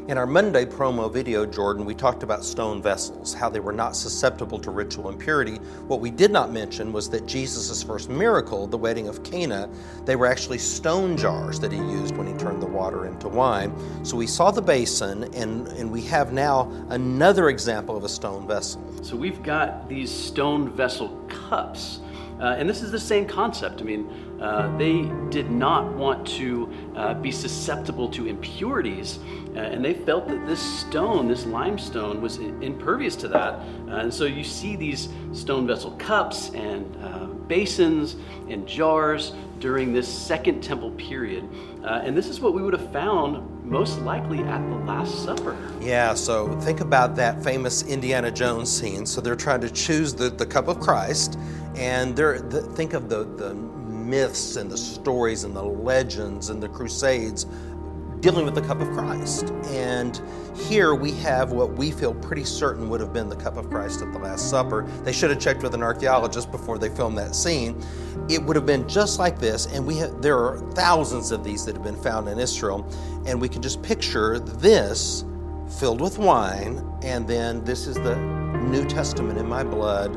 In our Monday promo video, Jordan, we talked about stone vessels, how they were not susceptible to ritual impurity. What we did not mention was that Jesus' first miracle, the wedding of Cana, they were actually stone jars that he used when he turned the water into wine. So we saw the basin, and we have now another example of a stone vessel. So we've got these stone vessel cups. And this is the same concept. I mean, they did not want to be susceptible to impurities, and they felt that this stone, this limestone, was impervious to that. And so you see these stone vessel cups and basins and jars during this Second Temple period. And this is what we would have found most likely at the Last Supper. Yeah, so think about that famous Indiana Jones scene. So they're trying to choose the cup of Christ, and think of the myths and the stories and the legends and the Crusades dealing with the cup of Christ. And here we have what we feel pretty certain would have been the cup of Christ at the Last Supper. They should have checked with an archaeologist before they filmed that scene. It would have been just like this, and there are thousands of these that have been found in Israel, and we can just picture this filled with wine, and then this is the New Testament in my blood.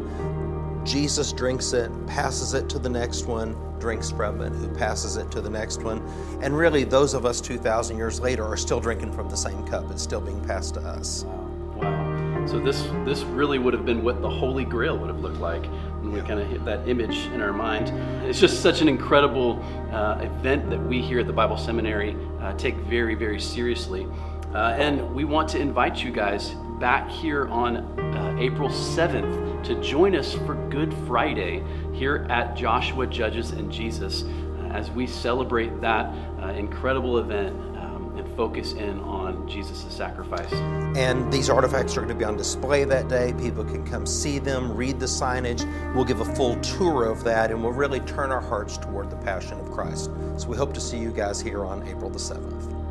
Jesus drinks it, passes it to the next one, drinks from it, who passes it to the next one. And really, those of us 2,000 years later are still drinking from the same cup. It's still being passed to us. Wow. So this really would have been what the Holy Grail would have looked like when we kind of hit that image in our mind. It's just such an incredible event that we here at the Bible Seminary take very, very seriously. And we want to invite you guys back here on April 7th to join us for Good Friday here at Joshua, Judges, and Jesus as we celebrate that incredible event and focus in on Jesus' sacrifice. And these artifacts are going to be on display that day. People can come see them, read the signage. We'll give a full tour of that, and we'll really turn our hearts toward the Passion of Christ. So we hope to see you guys here on April the 7th.